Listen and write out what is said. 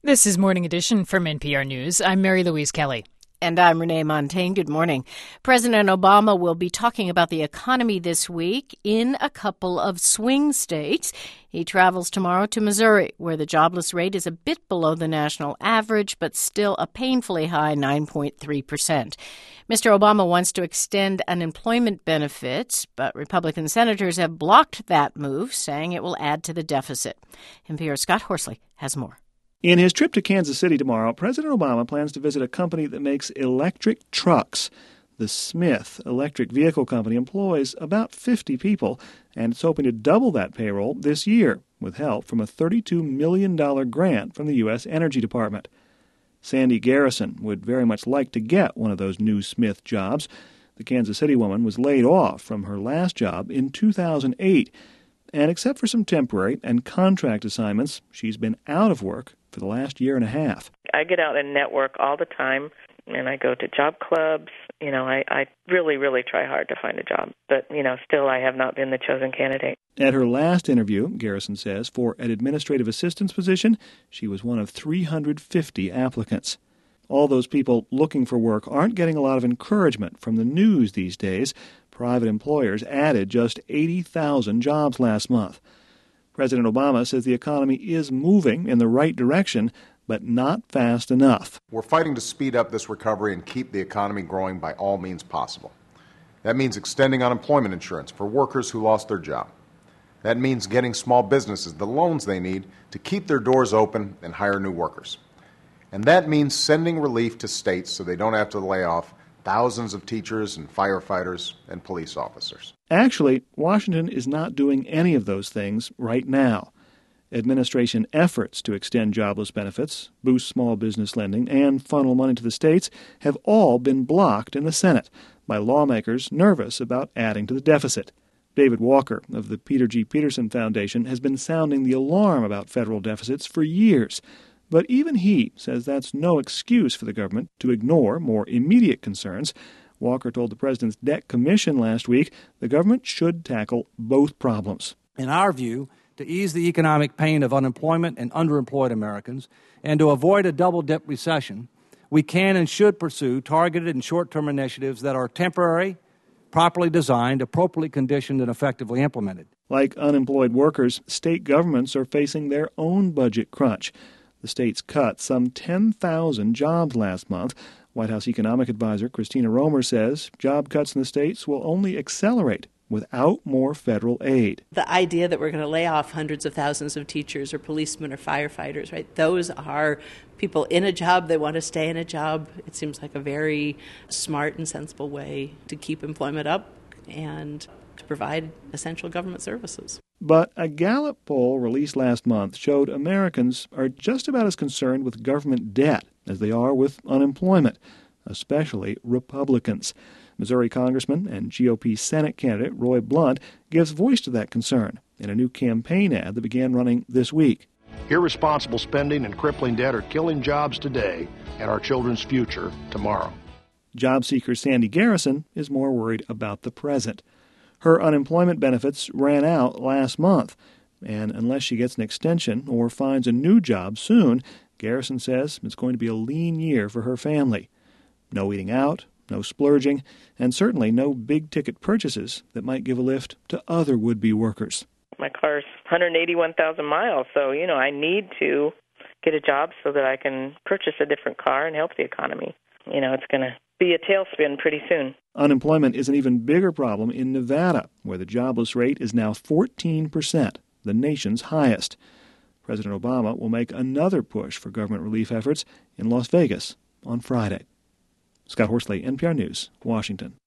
This is Morning Edition from NPR News. I'm Mary Louise Kelly. And I'm Renee Montaigne. Good morning. President Obama will be talking about the economy this week in a couple of swing states. He travels tomorrow to Missouri, where the jobless rate is a bit below the national average, but still a painfully high 9.3%. Mr. Obama wants to extend unemployment benefits, but Republican senators have blocked that move, saying it will add to the deficit. NPR's Scott Horsley has more. In his trip to Kansas City tomorrow, President Obama plans to visit a company that makes electric trucks. The Smith Electric Vehicle Company employs about 50 people, and it's hoping to double that payroll this year with help from a $32 million grant from the U.S. Energy Department. Sandy Garrison would very much like to get one of those new Smith jobs. The Kansas City woman was laid off from her last job in 2008. And except for some temporary and contract assignments, she's been out of work for the last year and a half. I get out and network all the time, and I go to job clubs. I really try hard to find a job. But, still I have not been the chosen candidate. At her last interview, Garrison says, for an administrative assistant's position, she was one of 350 applicants. All those people looking for work aren't getting a lot of encouragement from the news these days. Private employers added just 80,000 jobs last month. President Obama says the economy is moving in the right direction, but not fast enough. We're fighting to speed up this recovery and keep the economy growing by all means possible. That means extending unemployment insurance for workers who lost their job. That means getting small businesses the loans they need to keep their doors open and hire new workers. And that means sending relief to states so they don't have to lay off thousands of teachers and firefighters and police officers. Actually, Washington is not doing any of those things right now. Administration efforts to extend jobless benefits, boost small business lending, and funnel money to the states have all been blocked in the Senate by lawmakers nervous about adding to the deficit. David Walker of the Peter G. Peterson Foundation has been sounding the alarm about federal deficits for years. But even he says that's no excuse for the government to ignore more immediate concerns. Walker told the President's Debt Commission last week the government should tackle both problems. In our view, to ease the economic pain of unemployment and underemployed Americans, and to avoid a double-dip recession, we can and should pursue targeted and short-term initiatives that are temporary, properly designed, appropriately conditioned, and effectively implemented. Like unemployed workers, state governments are facing their own budget crunch. The states cut some 10,000 jobs last month. White House economic advisor Christina Romer says job cuts in the states will only accelerate without more federal aid. The idea that we're going to lay off hundreds of thousands of teachers or policemen or firefighters, right? Those are people in a job. They want to stay in a job. It seems like a very smart and sensible way to keep employment up and to provide essential government services. But a Gallup poll released last month showed Americans are just about as concerned with government debt as they are with unemployment, especially Republicans. Missouri Congressman and GOP Senate candidate Roy Blunt gives voice to that concern in a new campaign ad that began running this week. Irresponsible spending and crippling debt are killing jobs today and our children's future tomorrow. Job seeker Sandy Garrison is more worried about the present. Her unemployment benefits ran out last month, and unless she gets an extension or finds a new job soon, Garrison says it's going to be a lean year for her family. No eating out, no splurging, and certainly no big-ticket purchases that might give a lift to other would-be workers. My car's 181,000 miles, so, I need to get a job so that I can purchase a different car and help the economy. It's going to be a tailspin pretty soon. Unemployment is an even bigger problem in Nevada, where the jobless rate is now 14%, the nation's highest. President Obama will make another push for government relief efforts in Las Vegas on Friday. Scott Horsley, NPR News, Washington.